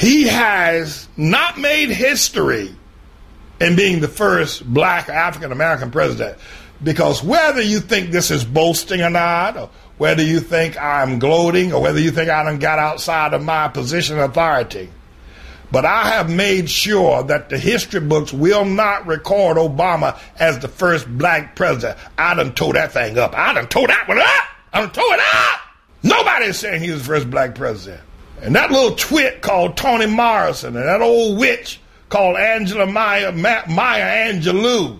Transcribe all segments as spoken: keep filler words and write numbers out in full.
he has not made history in being the first black African-American president, because whether you think this is boasting or not, or whether you think I'm gloating, or whether you think I done got outside of my position of authority, but I have made sure that the history books will not record Obama as the first black president. I done tore that thing up. I done tore that one up. I done tore it up. Nobody is saying he was the first black president. And that little twit called Toni Morrison and that old witch called Angela Maya, Ma- Maya Angelou,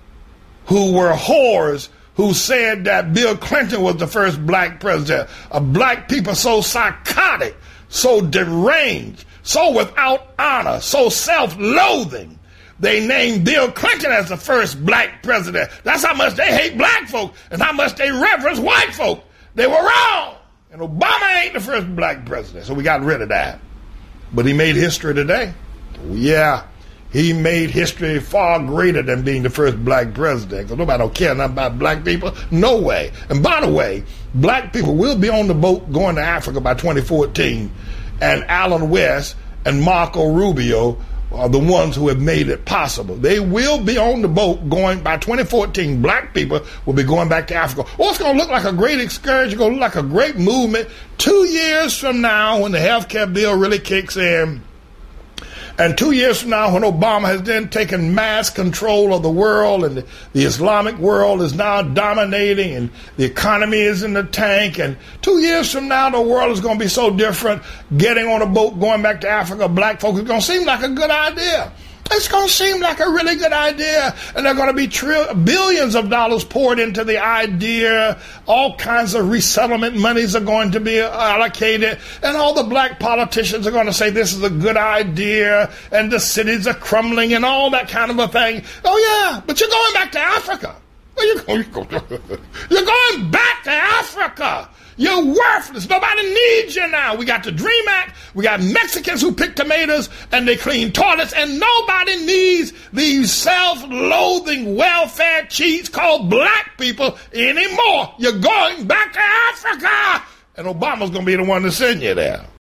who were whores, who said that Bill Clinton was the first black president. A black people so psychotic, so deranged, so without honor, so self-loathing. They named Bill Clinton as the first black president. That's how much they hate black folk and how much they reverence white folk. They were wrong. And Obama ain't the first black president, so we got rid of that. But he made history today. Yeah, he made history far greater than being the first black president, because nobody don't care nothing about black people. No way. And by the way, black people will be on the boat going to Africa by twenty fourteen. And Alan West and Marco Rubio are the ones who have made it possible. They will be on the boat going by twenty fourteen. Black people will be going back to Africa. Oh, it's going to look like a great excursion. It's going to look like a great movement. Two years from now, when the health care bill really kicks in, and two years from now, when Obama has then taken mass control of the world and the, the Islamic world is now dominating and the economy is in the tank, and two years from now, the world is going to be so different, getting on a boat, going back to Africa, black folks, is going to seem like a good idea. It's going to seem like a really good idea, and there are going to be tri- billions of dollars poured into the idea. All kinds of resettlement monies are going to be allocated, and all the black politicians are going to say this is a good idea, and the cities are crumbling and all that kind of a thing. Oh, yeah, but you're going back to Africa. You're going back to Africa. You're worthless. Nobody needs you now. We got the DREAM Act. We got Mexicans who pick tomatoes and they clean toilets, and nobody needs these self-loathing welfare cheats called black people anymore. You're going back to Africa, and Obama's going to be the one to send you there.